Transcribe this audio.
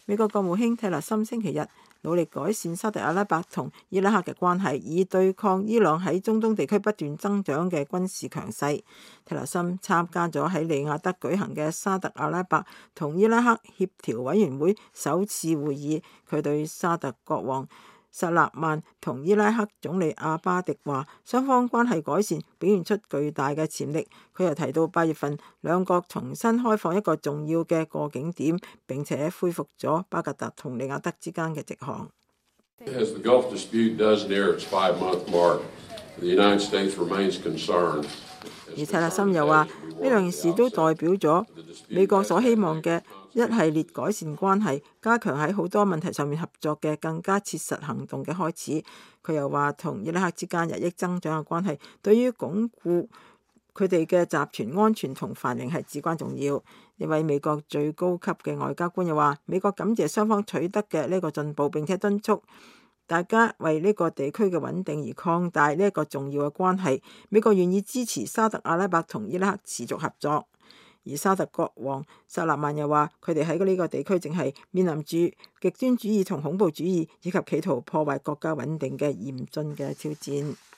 美國國務卿蒂勒森星期日努力改善沙特阿拉伯同伊拉克嘅關係，以對抗伊朗喺中東地區不斷增長嘅軍事強勢。蒂勒森參加咗喺利雅得舉行嘅沙特阿拉伯同伊拉克協調委員會首次會議，佢對沙特國王薩勒曼同伊拉克總理阿巴迪話，雙方關係改善表現出巨大嘅潛力。佢又提到8月份兩國重新開放一個重要嘅過境點，並且恢復咗巴格達同利雅得之間嘅直航。而蒂勒森又話，呢兩件事都代表咗美國所希望嘅一系列改善關係，加強喺好多問題上面合作嘅更加切實行動嘅開始。佢又話，同伊拉克之間日益增長嘅關係，對於鞏固佢哋嘅集團安全同繁榮係至關重要。一位美國最高級嘅外交官又話，美國感謝雙方取得嘅呢個進步，並且敦促大家為呢個地區嘅穩定而擴大呢一個重要嘅關係。美國願意支持沙特阿拉伯同伊拉克持續合作。而沙特國王薩勒曼又話，佢哋喺呢個地區正係面臨住極端主義同恐怖主義以及企圖破壞國家穩定嘅嚴峻嘅挑戰。